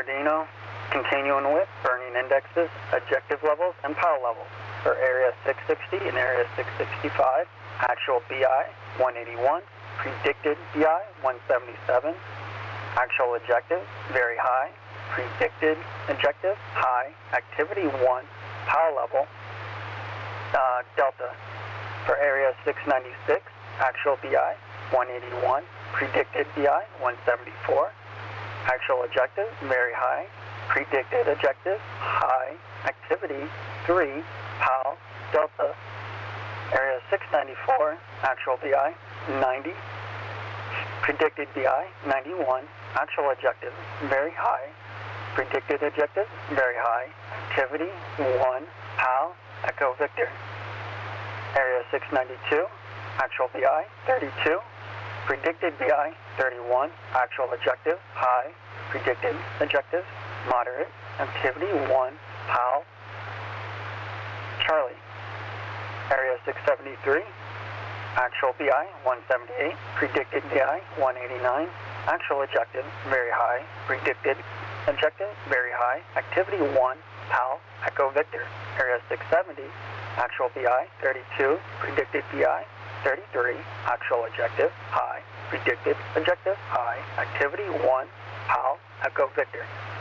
Arduino, continuing with burning indexes, objective levels, and power levels. For Area 660 and Area 665, actual BI 181, predicted BI 177, actual objective very high, predicted objective high, activity 1, power level, delta. For Area 696, actual BI 181, predicted BI 174, actual objective very high, predicted objective high, activity 3, PAL, delta. Area 694, actual BI 90, predicted BI 91, actual objective very high, predicted objective very high, activity 1, PAL, Echo Victor. Area 692, actual BI 32, predicted BI 31, actual objective high, predicted objective moderate, activity 1, PAL, Charlie. Area 673, actual BI 178, predicted BI 189, actual objective very high, predicted objective very high, activity 1, PAL, Echo Victor. Area 670, actual BI 32, predicted BI 33, actual objective high, predicted objective high, activity 1, PAL, Echo Victor.